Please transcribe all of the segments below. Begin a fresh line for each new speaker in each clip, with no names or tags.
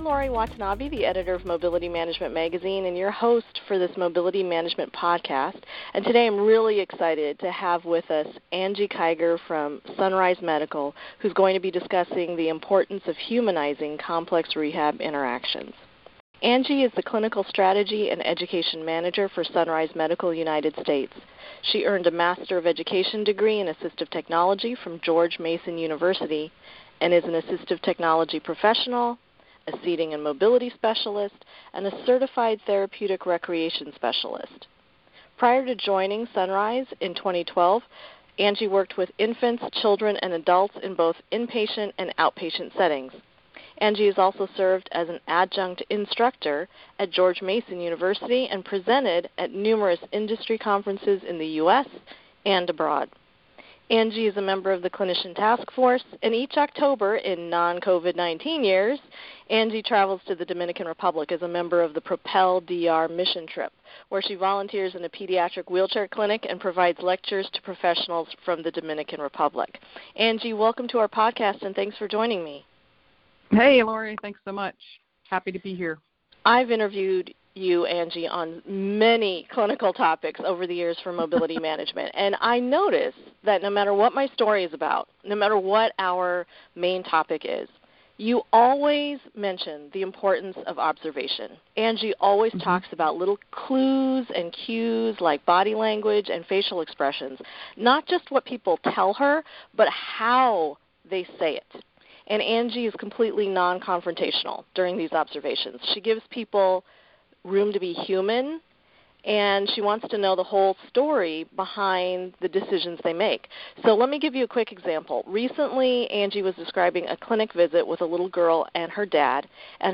I'm Lori Watanabe, the editor of Mobility Management Magazine and your host for this Mobility Management podcast. And today I'm really excited to have with us Angie Kiger from Sunrise Medical, who's going to be discussing the importance of humanizing complex rehab interactions. Angie is the Clinical Strategy and Education Manager for Sunrise Medical United States. She earned a Master of Education degree in Assistive Technology from George Mason University and is an assistive technology professional, a seating and mobility specialist, and a certified therapeutic recreation specialist. Prior to joining Sunrise in 2012, Angie worked with infants, children, and adults in both inpatient and outpatient settings. Angie has also served as an adjunct instructor at George Mason University and presented at numerous industry conferences in the U.S. and abroad. Angie is a member of the Clinician Task Force, and each October in non-COVID-19 years, Angie travels to the Dominican Republic as a member of the Propel DR mission trip, where she volunteers in a pediatric wheelchair clinic and provides lectures to professionals from the Dominican Republic. Angie, welcome to our podcast, and thanks for joining me.
Hey, Lori, thanks so much. Happy to be here.
I've interviewed you, Angie, on many clinical topics over the years for mobility management, and I notice that no matter what my story is about, no matter what our main topic is, you always mention the importance of observation. Angie always talks about little clues and cues like body language and facial expressions, not just what people tell her, but how they say it. And Angie is completely non-confrontational during these observations. She gives people room to be human, and she wants to know the whole story behind the decisions they make. So let me give you a quick example. Recently, Angie was describing a clinic visit with a little girl and her dad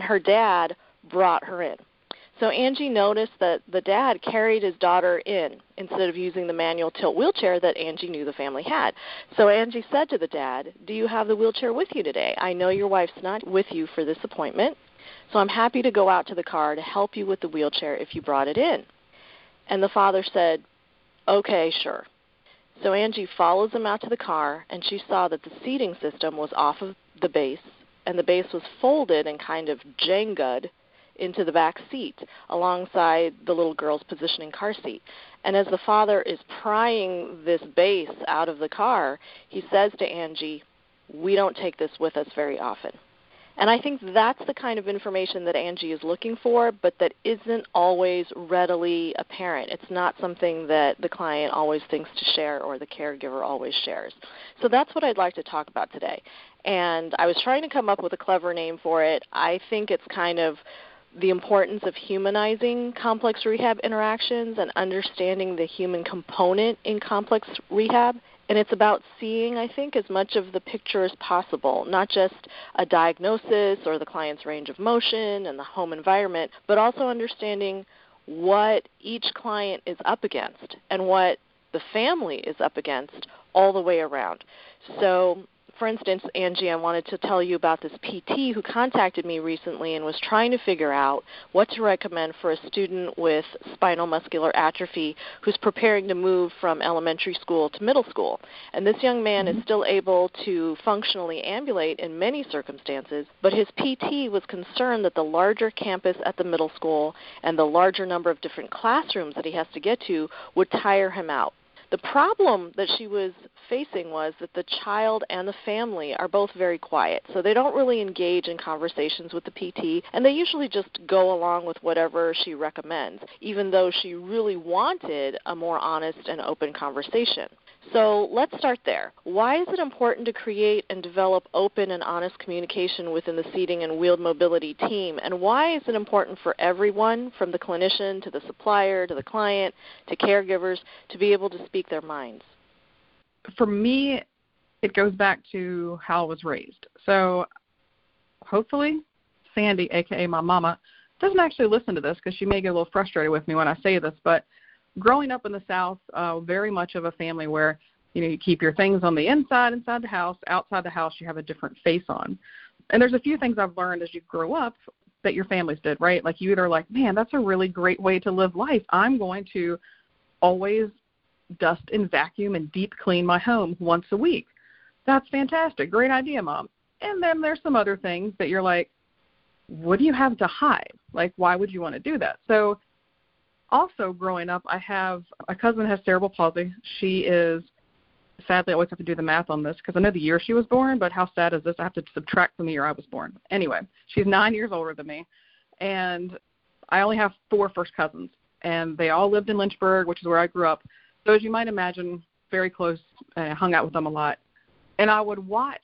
brought her in. So Angie noticed that the dad carried his daughter in instead of using the manual tilt wheelchair that Angie knew the family had. So Angie said to the dad, "Do you have the wheelchair with you today? I know your wife's not with you for this appointment, so I'm happy to go out to the car to help you with the wheelchair if you brought it in." And the father said, "Okay, sure." So Angie follows him out to the car, and she saw that the seating system was off of the base, and the base was folded and kind of Jenga'd into the back seat alongside the little girl's positioning car seat. And as the father is prying this base out of the car, he says to Angie, "We don't take this with us very often." And I think that's the kind of information that Angie is looking for, but that isn't always readily apparent. It's not something that the client always thinks to share or the caregiver always shares. So that's what I'd like to talk about today. And I was trying to come up with a clever name for it. I think it's kind of the importance of humanizing complex rehab interactions and understanding the human component in complex rehab. And it's about seeing, I think, as much of the picture as possible, not just a diagnosis or the client's range of motion and the home environment, but also understanding what each client is up against and what the family is up against all the way around. So, for instance, Angie, I wanted to tell you about this PT who contacted me recently and was trying to figure out what to recommend for a student with spinal muscular atrophy who's preparing to move from elementary school to middle school. And this young man is still able to functionally ambulate in many circumstances, but his PT was concerned that the larger campus at the middle school and the larger number of different classrooms that he has to get to would tire him out. The problem that she was facing was that the child and the family are both very quiet, so they don't really engage in conversations with the PT, and they usually just go along with whatever she recommends, even though she really wanted a more honest and open conversation. So let's start there. Why is it important to create and develop open and honest communication within the seating and wheeled mobility team? And why is it important for everyone, from the clinician to the supplier to the client to caregivers, to be able to speak their minds?
For me, it goes back to how I was raised. So hopefully Sandy, a.k.a. my mama, doesn't actually listen to this because she may get a little frustrated with me when I say this, but growing up in the South, very much of a family where, you keep your things on the inside the house. Outside the house, you have a different face on. And there's a few things I've learned as you grow up that your families did, right? Like you either like, man, that's a really great way to live life. I'm going to always dust and vacuum and deep clean my home once a week. That's fantastic. Great idea, Mom. And then there's some other things that you're like, what do you have to hide? Like, why would you want to do that? So also growing up, I have a cousin who has cerebral palsy. She is, sadly, I always have to do the math on this because I know the year she was born, but how sad is this? I have to subtract from the year I was born. Anyway, she's 9 years older than me, and I only have 4 first cousins, and they all lived in Lynchburg, which is where I grew up. So as you might imagine, very close, hung out with them a lot. And I would watch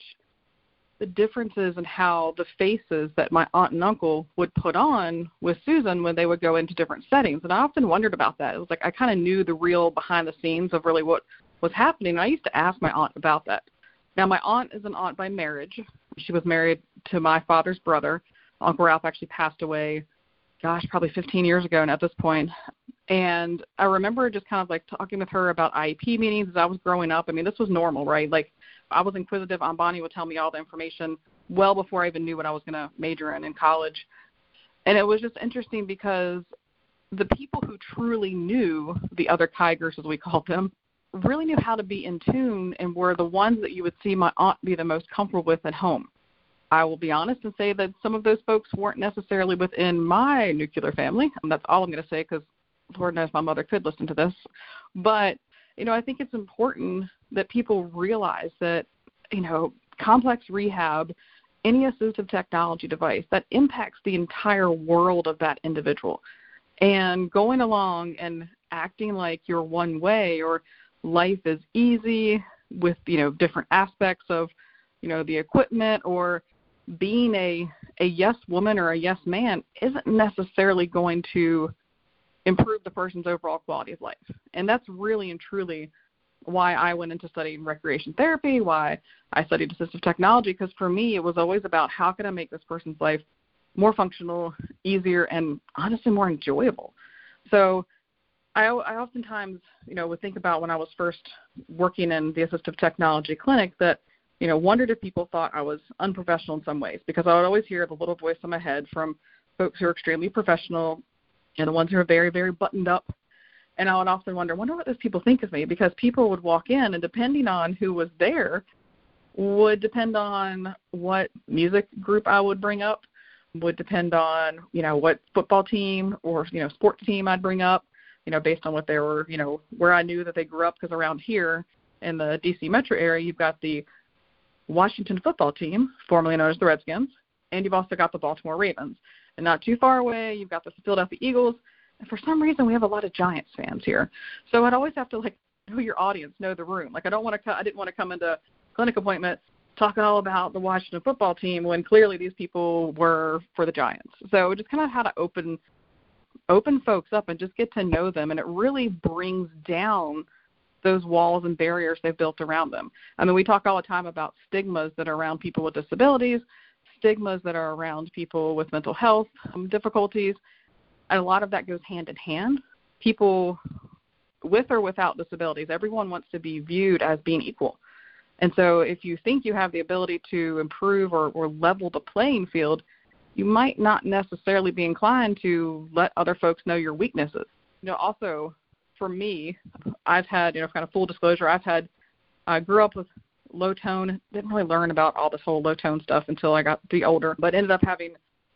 the differences in how the faces that my aunt and uncle would put on with Susan when they would go into different settings. And I often wondered about that. It was like I kind of knew the real behind the scenes of really what was happening. And I used to ask my aunt about that. Now, my aunt is an aunt by marriage. She was married to my father's brother. Uncle Ralph actually passed away, probably 15 years ago at this point. And I remember just kind of like talking with her about IEP meetings as I was growing up. I mean, this was normal, right? Like, I was inquisitive. Aunt Bonnie would tell me all the information well before I even knew what I was going to major in college. And it was just interesting because the people who truly knew the other Kigers, as we called them, really knew how to be in tune and were the ones that you would see my aunt be the most comfortable with at home. I will be honest and say that some of those folks weren't necessarily within my nuclear family. And that's all I'm going to say because Lord knows my mother could listen to this. But, I think it's important that people realize that, complex rehab, any assistive technology device, that impacts the entire world of that individual. And going along and acting like you're one way or life is easy with, different aspects of, the equipment or being a yes woman or a yes man isn't necessarily going to improve the person's overall quality of life. And that's really and truly why I went into studying recreation therapy, why I studied assistive technology, because for me it was always about how can I make this person's life more functional, easier, and honestly more enjoyable. So I oftentimes, would think about when I was first working in the assistive technology clinic that, wondered if people thought I was unprofessional in some ways, because I would always hear the little voice in my head from folks who are extremely professional and the ones who are very, very buttoned up. And I would often wonder what those people think of me, because people would walk in and depending on who was there would depend on what music group I would bring up, would depend on, what football team or, sports team I'd bring up, based on what they were, where I knew that they grew up, because around here in the D.C. metro area, you've got the Washington football team, formerly known as the Redskins, and you've also got the Baltimore Ravens. And not too far away, you've got the Philadelphia Eagles. And for some reason, we have a lot of Giants fans here. So I'd always have to, know your audience, know the room. I didn't want to come into a clinic appointment talking all about the Washington football team when clearly these people were for the Giants. So just kind of how to open folks up and just get to know them. And it really brings down those walls and barriers they've built around them. I mean, we talk all the time about stigmas that are around people with disabilities, stigmas that are around people with mental health difficulties, and a lot of that goes hand in hand. People with or without disabilities, everyone wants to be viewed as being equal. And so if you think you have the ability to improve or level the playing field, you might not necessarily be inclined to let other folks know your weaknesses. Also, for me, I've had, kind of full disclosure, I grew up with low tone, didn't really learn about all this whole low tone stuff until I got to be older, but ended up having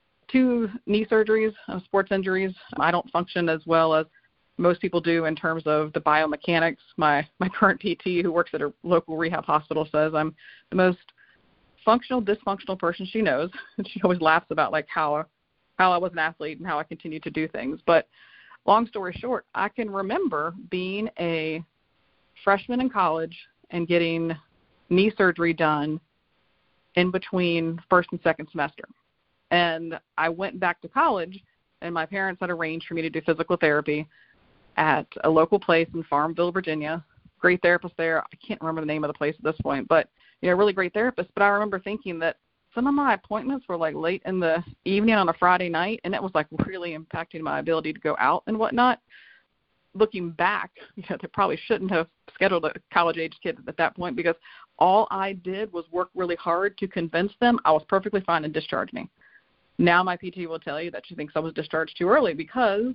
2 knee surgeries, sports injuries. I don't function as well as most people do in terms of the biomechanics. My current PT who works at a local rehab hospital says I'm the most functional, dysfunctional person she knows. And she always laughs about how I was an athlete and how I continue to do things. But long story short, I can remember being a freshman in college and getting knee surgery done in between first and second semester. And I went back to college, and my parents had arranged for me to do physical therapy at a local place in Farmville, Virginia. Great therapist there. I can't remember the name of the place at this point, but, really great therapist. But I remember thinking that some of my appointments were late in the evening on a Friday night, and it was really impacting my ability to go out and whatnot. Looking back, they probably shouldn't have scheduled a college-age kid at that point, because all I did was work really hard to convince them I was perfectly fine and discharge me. Now my PT will tell you that she thinks I was discharged too early because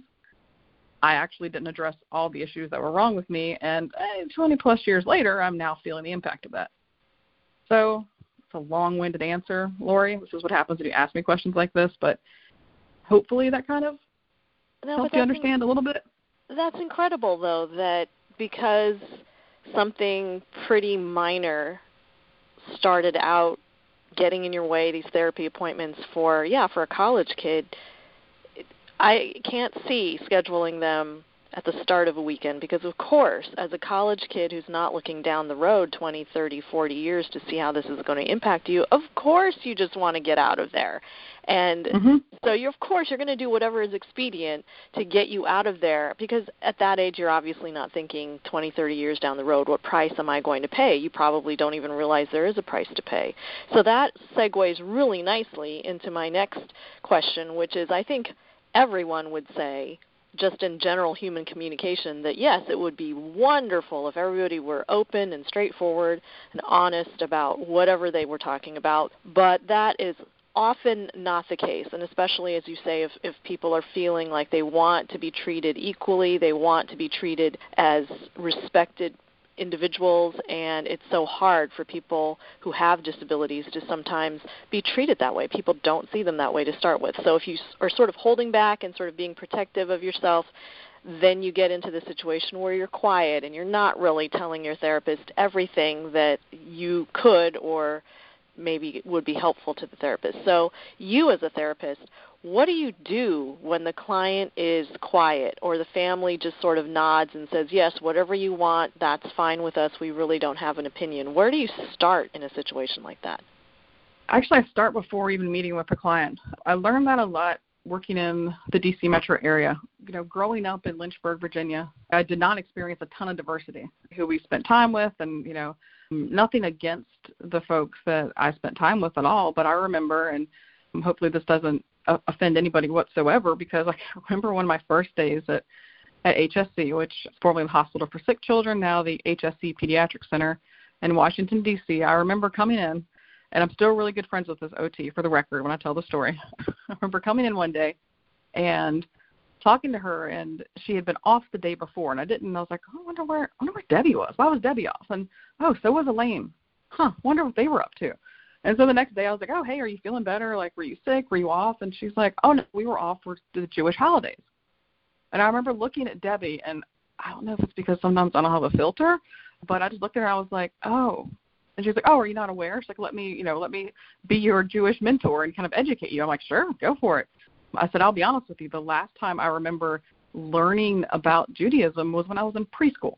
I actually didn't address all the issues that were wrong with me, and 20-plus years later, I'm now feeling the impact of that. So a long-winded answer, Lori. This is what happens when you ask me questions like this, but hopefully that kind of helps you understand a little bit.
That's incredible, though, that because something pretty minor started out getting in your way, these therapy appointments for a college kid, I can't see scheduling them at the start of a weekend because, of course, as a college kid who's not looking down the road 20, 30, 40 years to see how this is going to impact you, of course you just want to get out of there. And so, of course, you're going to do whatever is expedient to get you out of there because at that age you're obviously not thinking 20, 30 years down the road, what price am I going to pay? You probably don't even realize there is a price to pay. So that segues really nicely into my next question, which is I think everyone would say, just in general human communication, that yes, it would be wonderful if everybody were open and straightforward and honest about whatever they were talking about, but that is often not the case, and especially, as you say, if people are feeling like they want to be treated equally, they want to be treated as respected individuals, and it's so hard for people who have disabilities to sometimes be treated that way. People don't see them that way to start with. So if you are sort of holding back and sort of being protective of yourself, then you get into the situation where you're quiet and you're not really telling your therapist everything that you could or maybe would be helpful to the therapist. So you as a therapist, what do you do when the client is quiet or the family just sort of nods and says, yes, whatever you want, that's fine with us, we really don't have an opinion? Where do you start in a situation like that?
Actually, I start before even meeting with the client. I learned that a lot working in the D.C. metro area. Growing up in Lynchburg, Virginia, I did not experience a ton of diversity who we spent time with, and, nothing against the folks that I spent time with at all, but I remember, and hopefully this doesn't offend anybody whatsoever, because I remember one of my first days at HSC, which is formerly the Hospital for Sick Children, now the HSC Pediatric Center in Washington, D.C. I remember coming in, and I'm still really good friends with this OT, for the record, when I tell the story. I remember coming in one day and talking to her, and she had been off the day before, and I was like, I wonder where Debbie was. Why was Debbie off? And, so was Elaine. Wonder what they were up to. And so the next day I was like, oh, hey, are you feeling better? Like, were you sick? Were you off? And she's like, oh, no, we were off for the Jewish holidays. And I remember looking at Debbie, and I don't know if it's because sometimes I don't have a filter, but I just looked at her and I was like, oh. And she's like, oh, are you not aware? She's like, let me be your Jewish mentor and kind of educate you. I'm like, sure, go for it. I said, I'll be honest with you, the last time I remember learning about Judaism was when I was in preschool.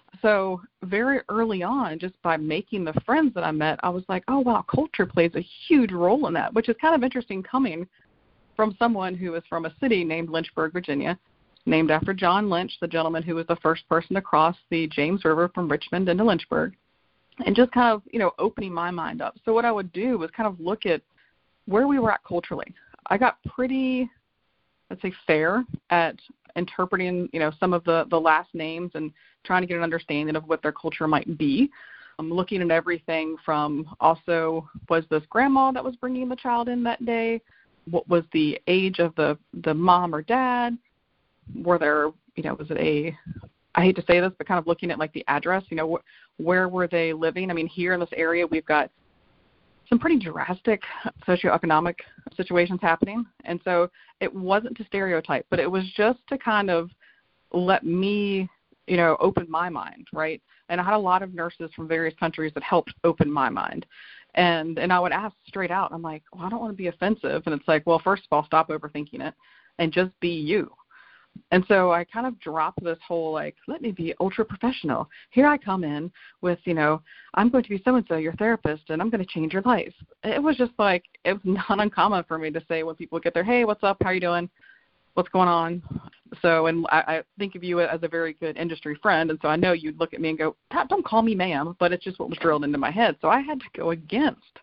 So very early on, just by making the friends that I met, I was like, oh, wow, culture plays a huge role in that, which is kind of interesting coming from someone who is from a city named Lynchburg, Virginia, named after John Lynch, the gentleman who was the first person to cross the James River from Richmond into Lynchburg, and just kind of, opening my mind up. So what I would do was kind of look at where we were at culturally. I got pretty, let's say, fair at interpreting, some of the last names and trying to get an understanding of what their culture might be. I'm looking at everything from also, was this grandma that was bringing the child in that day? What was the age of the mom or dad? Were there, was it I hate to say this, but kind of looking at like the address, where were they living? I mean, here in this area, we've got some pretty drastic socioeconomic situations happening. And so it wasn't to stereotype, but it was just to kind of let me, open my mind, right? And I had a lot of nurses from various countries that helped open my mind. And I would ask straight out, I'm like, well, I don't want to be offensive. And it's like, well, first of all, stop overthinking it and just be you. And so I kind of dropped this whole, like, let me be ultra professional. Here I come in with, I'm going to be so-and-so, your therapist, and I'm going to change your life. It was just like, it was not uncommon for me to say when people get there, hey, what's up? How are you doing? What's going on? So, and I think of you as a very good industry friend, and so I know you'd look at me and go, don't call me ma'am, but it's just what was drilled into my head. So I had to go against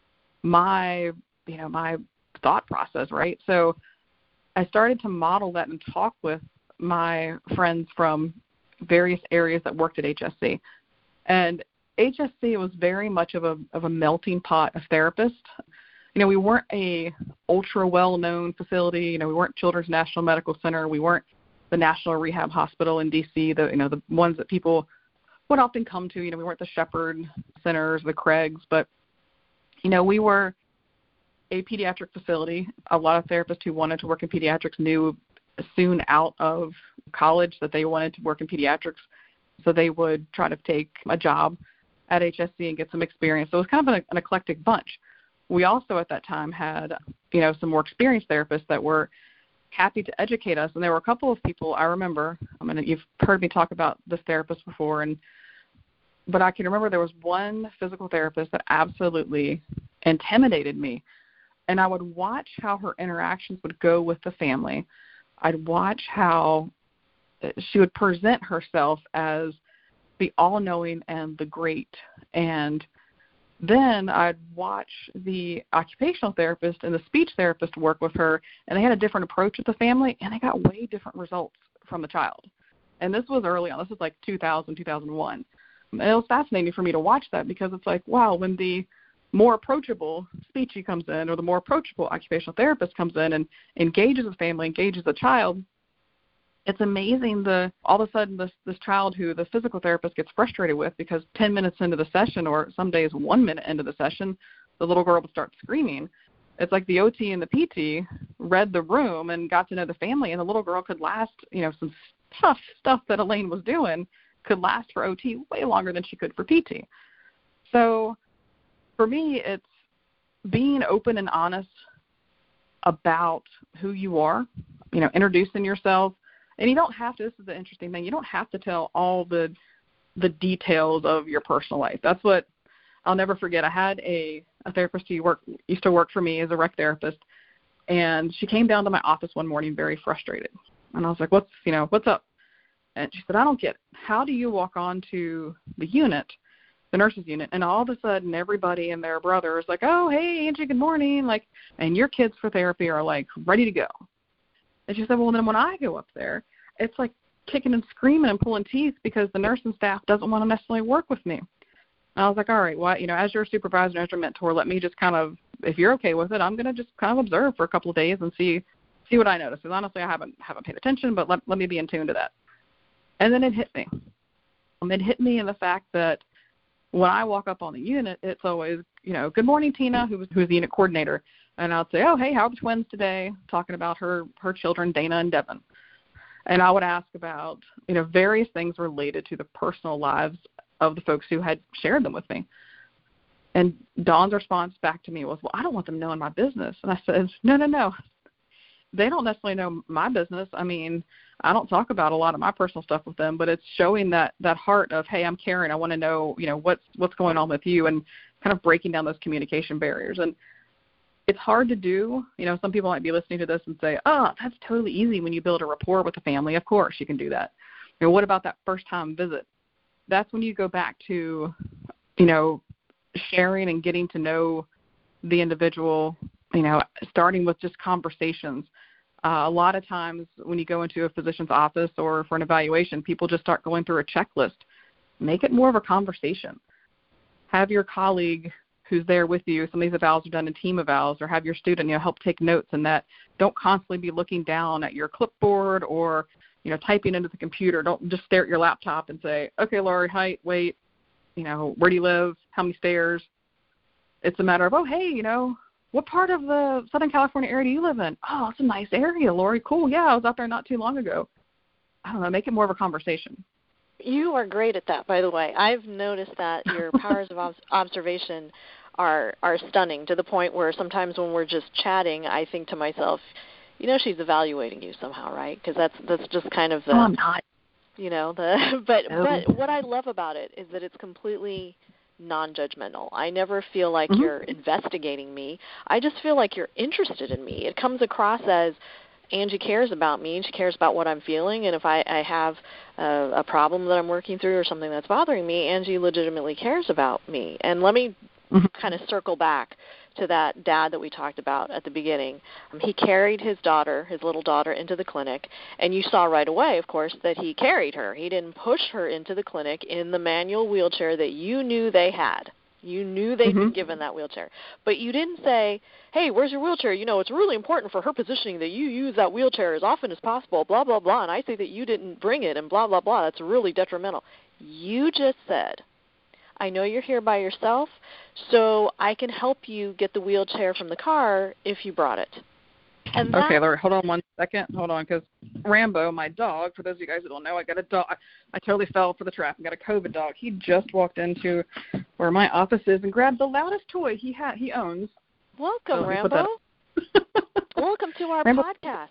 my, my thought process, right? So I started to model that and talk with my friends from various areas that worked at HSC. And HSC was very much of a melting pot of therapists. We weren't a ultra well-known facility. We weren't Children's National Medical Center. We weren't the National Rehab Hospital in D.C., the ones that people would often come to. We weren't the Shepherd Centers, the Craigs, but We were a pediatric facility. A lot of therapists who wanted to work in pediatrics knew soon out of college that they wanted to work in pediatrics, so they would try to take a job at HSC and get some experience. So it was kind of an eclectic bunch. We also at that time had, some more experienced therapists that were happy to educate us, and there were a couple of people I remember. You've heard me talk about this therapist before, but I can remember there was one physical therapist that absolutely intimidated me, and I would watch how her interactions would go with the family. I'd watch how she would present herself as the all-knowing and the great, and then I'd watch the occupational therapist and the speech therapist work with her, and they had a different approach with the family, and they got way different results from the child. And this was early on. This was like 2000, 2001. And it was fascinating for me to watch that, because it's like, wow, when the more approachable speechy comes in, or the more approachable occupational therapist comes in and engages the family, engages the child, it's amazing all of a sudden this child who the physical therapist gets frustrated with, because 10 minutes into the session, or some days 1 minute into the session, the little girl would start screaming. It's like the OT and the PT read the room and got to know the family, and the little girl could last, some tough stuff that Elaine was doing could last for OT way longer than she could for PT. So for me, it's being open and honest about who you are, introducing yourself. And you don't have to, this is the interesting thing, you don't have to tell all the details of your personal life. That's what I'll never forget. I had a therapist who used to work for me as a rec therapist, and she came down to my office one morning very frustrated. And I was like, what's up? And she said, I don't get it. How do you walk onto the unit, the nurses unit, and all of a sudden everybody and their brother is like, oh, hey, Angie, good morning, and your kids for therapy are ready to go. And she said, well, then when I go up there, it's like kicking and screaming and pulling teeth because the nursing staff doesn't want to necessarily work with me. And I was like, all right, well, as your supervisor, as your mentor, let me just kind of, if you're okay with it, I'm going to just kind of observe for a couple of days and see what I notice. Because honestly, I haven't paid attention, but let me be in tune to that. And then it hit me. It hit me in the fact that when I walk up on the unit, it's always, good morning, Tina, who's the unit coordinator. And I'll say, oh, hey, how are the twins today? Talking about her children, Dana and Devin. And I would ask about, various things related to the personal lives of the folks who had shared them with me. And Dawn's response back to me was, well, I don't want them knowing my business. And I said, no. They don't necessarily know my business. I don't talk about a lot of my personal stuff with them, but it's showing that heart of, hey, I'm caring. I want to know, what's going on with you, and kind of breaking down those communication barriers. And it's hard to do. Some people might be listening to this and say, oh, that's totally easy when you build a rapport with the family. Of course you can do that. What about that first-time visit? That's when you go back to, sharing and getting to know the individual, starting with just conversations. A lot of times when you go into a physician's office or for an evaluation, people just start going through a checklist. Make it more of a conversation. Have your colleague who's there with you, some of these evals are done in team evals, or have your student, help take notes, and that don't constantly be looking down at your clipboard or, typing into the computer. Don't just stare at your laptop and say, okay, Lori, height, weight, where do you live, how many stairs? It's a matter of, oh, hey, what part of the Southern California area do you live in? Oh, it's a nice area, Lori. Cool. Yeah, I was out there not too long ago. I don't know, make it more of a conversation.
You are great at that, by the way. I've noticed that your powers of observation are stunning, to the point where sometimes when we're just chatting, I think to myself, she's evaluating you somehow, right? Because that's just kind of the.
Oh, I'm not.
But what I love about it is that it's completely non-judgmental. I never feel like you're investigating me. I just feel like you're interested in me. It comes across as Angie cares about me, and she cares about what I'm feeling, and if I have a problem that I'm working through or something that's bothering me, Angie legitimately cares about me. And let me kind of circle back to that dad that we talked about at the beginning. He carried his little daughter, into the clinic, and you saw right away, of course, that he carried her. He didn't push her into the clinic in the manual wheelchair that you knew they had. You knew they'd been given that wheelchair. But you didn't say, hey, where's your wheelchair? It's really important for her positioning that you use that wheelchair as often as possible, blah, blah, blah, and I say that you didn't bring it, and blah, blah, blah. That's really detrimental. You just said, I know you're here by yourself, so I can help you get the wheelchair from the car if you brought it. And
okay, Lori, hold on 1 second. Hold on, because Rambo, my dog, for those of you guys that don't know, I got a dog. I totally fell for the trap and got a COVID dog. He just walked into where my office is and grabbed the loudest toy he owns.
Welcome, Rambo. Welcome to our podcast.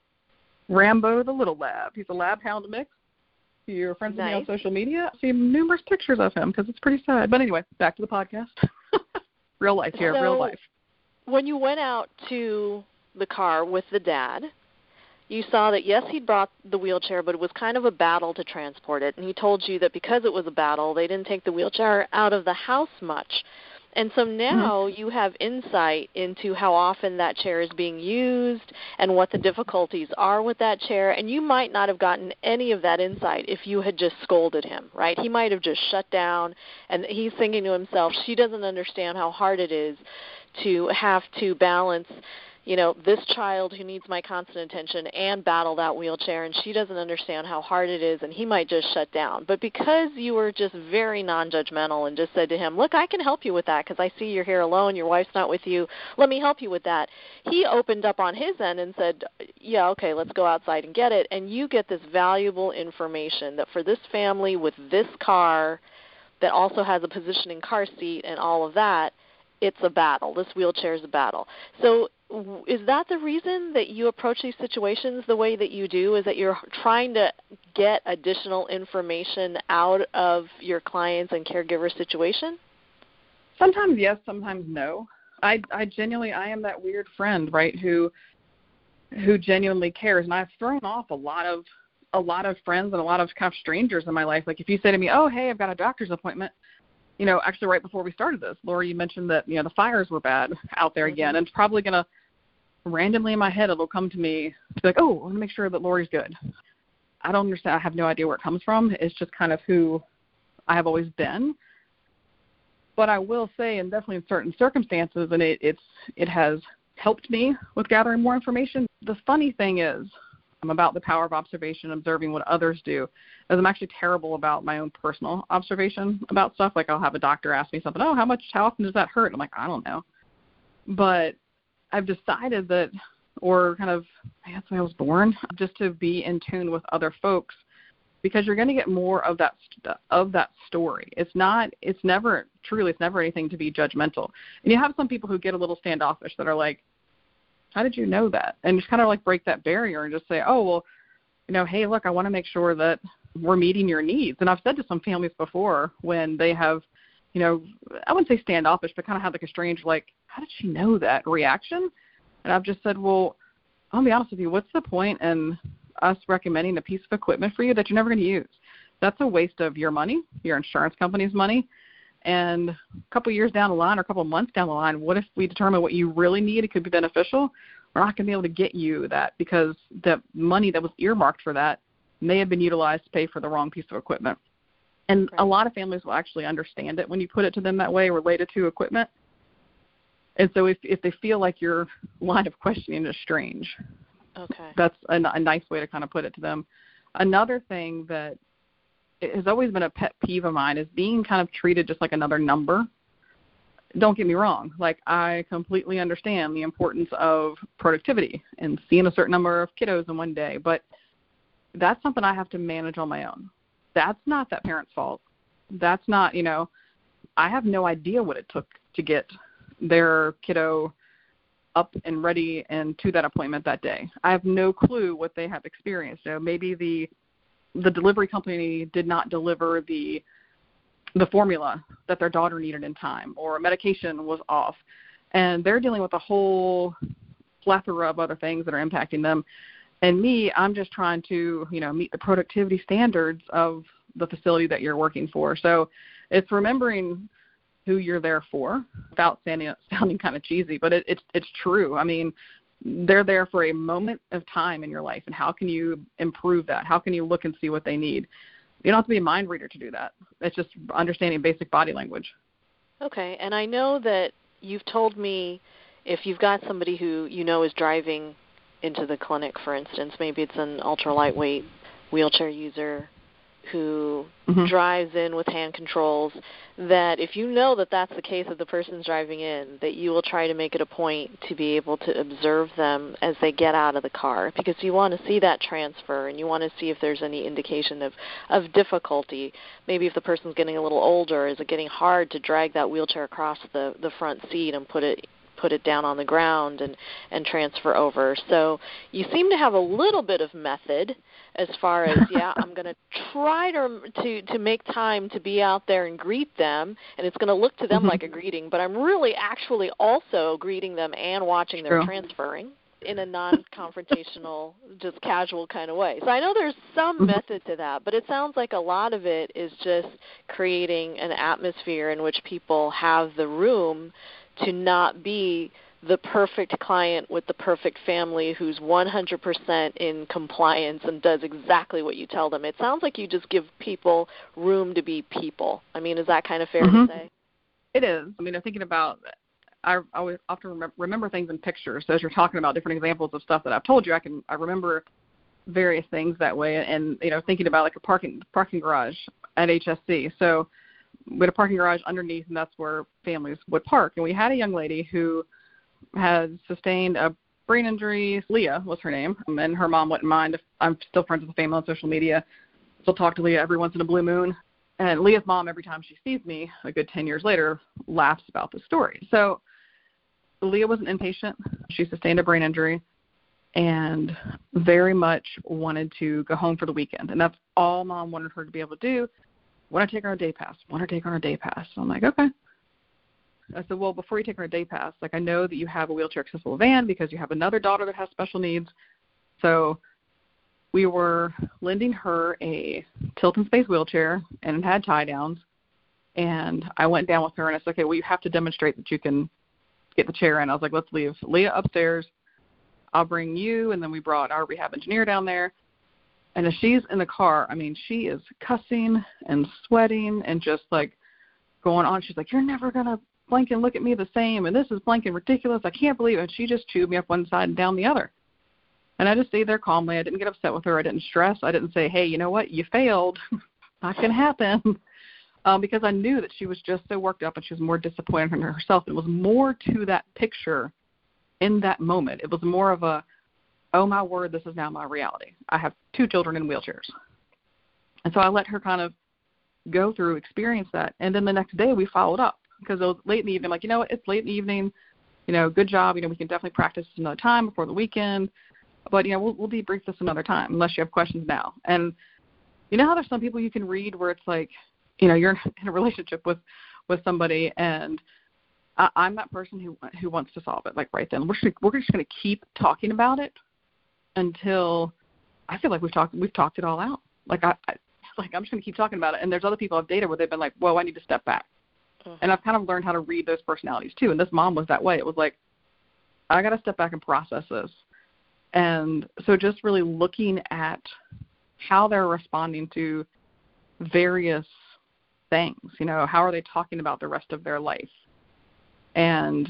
Rambo the Little Lab. He's a lab hound mix. You're friends with me on social media. I see numerous pictures of him because it's pretty sad. But anyway, back to the podcast. Real life here, real life.
When you went out to the car with the dad, you saw that, yes, he'd brought the wheelchair, but it was kind of a battle to transport it. And he told you that because it was a battle, they didn't take the wheelchair out of the house much. And so now you have insight into how often that chair is being used and what the difficulties are with that chair. And you might not have gotten any of that insight if you had just scolded him, right? He might have just shut down, and he's thinking to himself, she doesn't understand how hard it is to have to balance, you know, this child who needs my constant attention and battle that wheelchair, and she doesn't understand how hard it is, and he might just shut down. But because you were just very non-judgmental and just said to him, look, I can help you with that because I see you're here alone, your wife's not with you, let me help you with that. He opened up on his end and said, yeah, okay, let's go outside and get it, and you get this valuable information that for this family with this car that also has a positioning car seat and all of that, it's a battle. This wheelchair is a battle. So is that the reason that you approach these situations the way that you do, is that you're trying to get additional information out of your clients and caregiver situation?
Sometimes yes, sometimes no. I genuinely, I am that weird friend, right, who genuinely cares. And I've thrown off a lot of friends and a lot of kind of strangers in my life. Like if you say to me, oh, hey, I've got a doctor's appointment, you know, actually right before we started this, Lori, you mentioned that, you know, the fires were bad out there again. And it's probably going to randomly in my head, it'll come to me to be like, oh, I want to make sure that Lori's good. I don't understand. I have no idea where it comes from. It's just kind of who I have always been. But I will say, and definitely in certain circumstances, and it has helped me with gathering more information. The funny thing is, I'm about the power of observation, observing what others do, as I'm actually terrible about my own personal observation about stuff. Like I'll have a doctor ask me something, oh, how often does that hurt? I'm like, I don't know. But I've decided that, or kind of, that's the way I was born, just to be in tune with other folks, because you're going to get more of that story. It's never anything to be judgmental. And you have some people who get a little standoffish that are like, how did you know that? And just kind of like break that barrier and just say, oh, well, you know, hey, look, I want to make sure that we're meeting your needs. And I've said to some families before when they have, you know, I wouldn't say standoffish, but kind of have like a strange, like, how did she know that reaction? And I've just said, well, I'll be honest with you, what's the point in us recommending a piece of equipment for you that you're never going to use? That's a waste of your money, your insurance company's money. And a couple of years down the line or a couple of months down the line, what if we determine what you really need? It could be beneficial. We're not going to be able to get you that because the money that was earmarked for that may have been utilized to pay for the wrong piece of equipment. And a lot of families will actually understand it when you put it to them that way related to equipment. And so if they feel like your line of questioning is strange, that's a nice way to kind of put it to them. Another thing that it has always been a pet peeve of mine is being kind of treated just like another number. Don't get me wrong. Like, I completely understand the importance of productivity and seeing a certain number of kiddos in one day, but that's something I have to manage on my own. That's not that parent's fault. That's not, you know, I have no idea what it took to get their kiddo up and ready and to that appointment that day. I have no clue what they have experienced. You know, maybe the delivery company did not deliver the formula that their daughter needed in time, or medication was off, and they're dealing with a whole plethora of other things that are impacting them. And me, I'm just trying to, you know, meet the productivity standards of the facility that you're working for. So it's remembering who you're there for, without sounding kind of cheesy, but it's true. I mean, they're there for a moment of time in your life, and how can you improve that? How can you look and see what they need? You don't have to be a mind reader to do that. It's just understanding basic body language. Okay,
and I know that you've told me if you've got somebody who you know is driving into the clinic, for instance, maybe it's an ultra lightweight wheelchair user who drives in with hand controls, that if you know that that's the case, that the person's driving in, that you will try to make it a point to be able to observe them as they get out of the car, because you want to see that transfer and you want to see if there's any indication of difficulty. Maybe if the person's getting a little older, is it getting hard to drag that wheelchair across the front seat and put it down on the ground and transfer over. So you seem to have a little bit of method as far as, I'm going to try to make time to be out there and greet them, and it's going to look to them like a greeting, but I'm really actually also greeting them and watching their transferring in a non-confrontational, just casual kind of way. So I know there's some method to that, but it sounds like a lot of it is just creating an atmosphere in which people have the room to not be the perfect client with the perfect family who's 100% in compliance and does exactly what you tell them. It sounds like you just give people room to be people. I mean, is that kind of fair to say?
It is. I mean, I'm thinking about, I always often remember things in pictures. So as you're talking about different examples of stuff that I've told you, I remember various things that way. And, thinking about like a parking garage at HSC. So we had a parking garage underneath, and that's where families would park. And we had a young lady who had sustained a brain injury. Leah was her name, and her mom wouldn't mind. If I'm still friends with the family on social media, still talk to Leah every once in a blue moon. And Leah's mom, every time she sees me, a good 10 years later, laughs about the story. So Leah was an inpatient. She sustained a brain injury and very much wanted to go home for the weekend. And that's all Mom wanted her to be able to do. Want to take her on a day pass. Want her to take her on a day pass. So I'm like, okay. I said, well, before you take her on a day pass, like I know that you have a wheelchair accessible van because you have another daughter that has special needs. So we were lending her a tilt and space wheelchair, and it had tie downs. And I went down with her and I said, okay, well, you have to demonstrate that you can get the chair in. I was like, let's leave Leah upstairs. I'll bring you. And then we brought our rehab engineer down there. And as she's in the car, I mean, she is cussing and sweating and just like going on. She's like, you're never going to blink and look at me the same. And this is blank and ridiculous. I can't believe it. And she just chewed me up one side and down the other. And I just stayed there calmly. I didn't get upset with her. I didn't stress. I didn't say, hey, you know what? You failed. Not going to happen. Because I knew that she was just so worked up and she was more disappointed in herself. It was more to that picture in that moment. It was more of a, oh, my word, this is now my reality. I have 2 children in wheelchairs. And so I let her kind of go through, experience that. And then the next day we followed up because it was late in the evening. I'm like, you know what, it's late in the evening. Good job. We can definitely practice another time before the weekend. But, we'll debrief this another time unless you have questions now. And you know how there's some people you can read where it's like, you're in a relationship with somebody and I'm that person who wants to solve it, like right then. We're just going to keep talking about it until I feel like we've talked it all out. Like I'm just going to keep talking about it. And there's other people I've dated where they've been like, whoa, I need to step back. Mm-hmm. And I've kind of learned how to read those personalities too. And this mom was that way. It was like, I got to step back and process this. And so just really looking at how they're responding to various things, how are they talking about the rest of their life? And,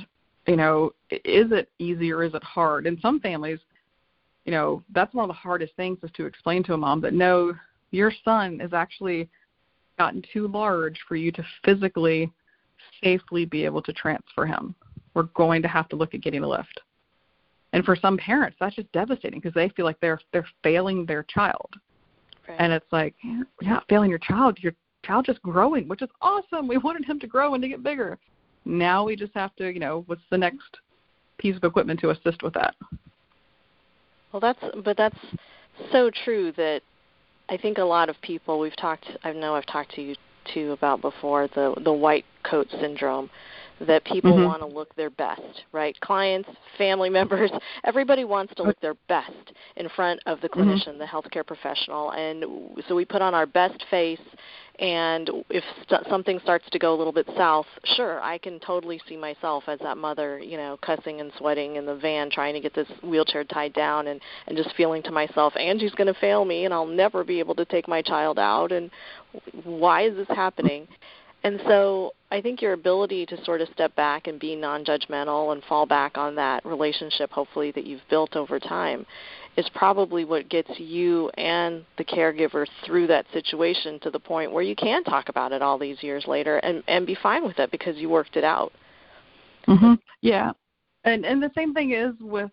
is it easy or is it hard? In some families, that's one of the hardest things is to explain to a mom that, no, your son is actually gotten too large for you to physically, safely be able to transfer him. We're going to have to look at getting a lift. And for some parents, that's just devastating because they feel like they're failing their child. Right. And it's like, you're not failing your child. Your child just growing, which is awesome. We wanted him to grow and to get bigger. Now we just have to, what's the next piece of equipment to assist with that?
Well, that's so true that I think a lot of people I've talked to you too about before, the white coat syndrome, that people want to look their best, right? Clients, family members, everybody wants to look their best in front of the clinician, the healthcare professional. And so we put on our best face, and if something starts to go a little bit south, sure, I can totally see myself as that mother, cussing and sweating in the van trying to get this wheelchair tied down and just feeling to myself, Angie's going to fail me and I'll never be able to take my child out, and why is this happening? And so I think your ability to sort of step back and be non-judgmental and fall back on that relationship, hopefully, that you've built over time is probably what gets you and the caregiver through that situation to the point where you can talk about it all these years later and be fine with it because you worked it out.
Mm-hmm. Yeah. And the same thing is with,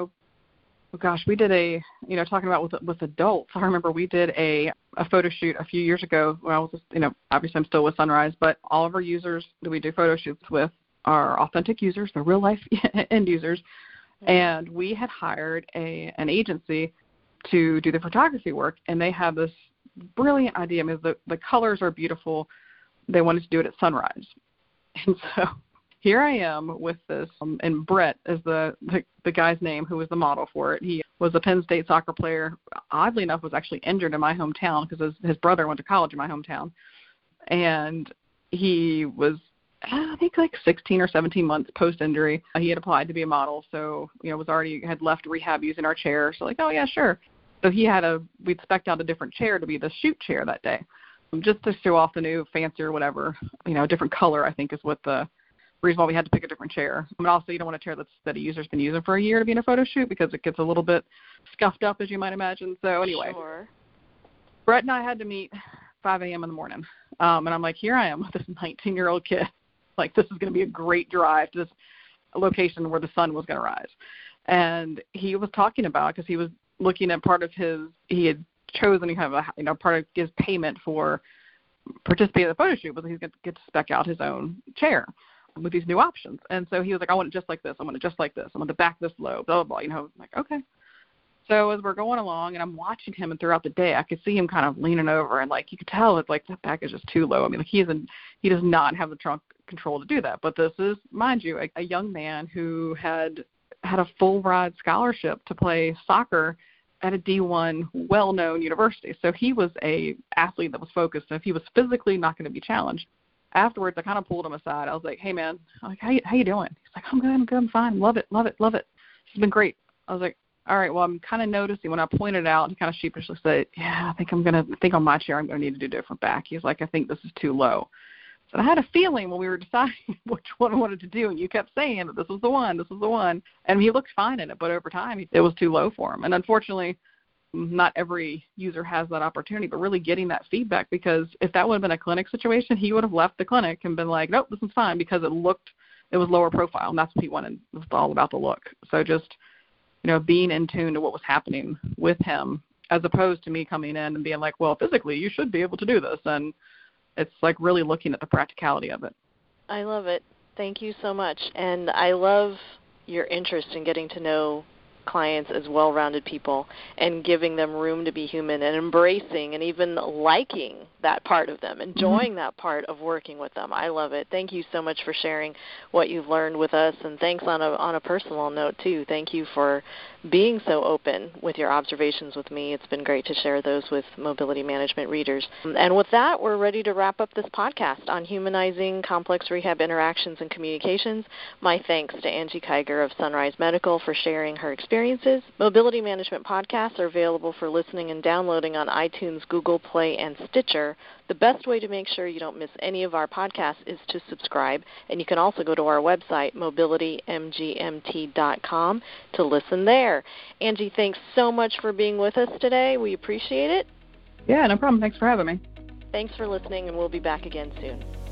we did talking about with adults. I remember we did a photo shoot a few years ago when I was, obviously I'm still with Sunrise, but all of our users that we do photo shoots with are authentic users, they're real life end users. And we had hired an agency to do the photography work, and they had this brilliant idea. I mean, the colors are beautiful. They wanted to do it at sunrise. And so here I am with this, and Brett is the guy's name who was the model for it. He was a Penn State soccer player. Oddly enough, was actually injured in my hometown because his brother went to college in my hometown. And he was, I think, like 16 or 17 months post-injury. He had applied to be a model, so, had left rehab using our chair. So, like, oh, yeah, sure. So we'd spec'd out a different chair to be the shoot chair that day, just to show off the new, fancier, whatever, different color, I think, is what the reason why we had to pick a different chair. And also, you don't want a chair that a user's been using for a year to be in a photo shoot because it gets a little bit scuffed up, as you might imagine. So, anyway,
sure.
Brett and I had to meet 5 a.m. in the morning. And I'm like, here I am with this 19-year-old kid. Like, this is going to be a great drive to this location where the sun was going to rise. And he was talking about, because he was looking at part of he had chosen to have part of his payment for participating in the photo shoot was he's going to get to spec out his own chair with these new options. And so he was like, I want it just like this. I want it just like this. I want the back this low, blah, blah, blah. I'm like, okay. So as we're going along and I'm watching him, and throughout the day, I could see him kind of leaning over, and like you could tell it's like that back is just too low. I mean, like he does not have the trunk control to do that. But this is, mind you, a young man who had a full ride scholarship to play soccer at a D1 well-known university. So he was a athlete that was focused, and if he was physically not going to be challenged. Afterwards, I kind of pulled him aside. I was like, hey, man, how you doing? He's like, I'm good, I'm fine. Love it. This has been great. I was like, all right, well, I'm kind of noticing when I pointed out, he kind of sheepishly said, yeah, I think on my chair I'm going to need to do different back. He's like, I think this is too low. So I had a feeling when we were deciding which one I wanted to do, and you kept saying that this was the one. And he looked fine in it, but over time it was too low for him. And unfortunately, not every user has that opportunity, but really getting that feedback, because if that would have been a clinic situation, he would have left the clinic and been like, nope, this is fine, because it was lower profile, and that's what he wanted. It was all about the look. So just, being in tune to what was happening with him, as opposed to me coming in and being like, well, physically you should be able to do this. And it's like really looking at the practicality of it.
I love it. Thank you so much. And I love your interest in getting to know clients as well-rounded people and giving them room to be human and embracing and even liking that part of them, enjoying that part of working with them. I love it. Thank you so much for sharing what you've learned with us, and thanks on a personal note too. Thank you for being so open with your observations with me. It's been great to share those with mobility management readers. And with that, we're ready to wrap up this podcast on humanizing complex rehab interactions and communications. My thanks to Angie Kiger of Sunrise Medical for sharing her experiences. Mobility management podcasts are available for listening and downloading on iTunes, Google Play, and Stitcher. The best way to make sure you don't miss any of our podcasts is to subscribe, and you can also go to our website, mobilitymgmt.com, to listen there. Angie, thanks so much for being with us today. We appreciate it.
Yeah, no problem. Thanks for having me.
Thanks for listening, and we'll be back again soon.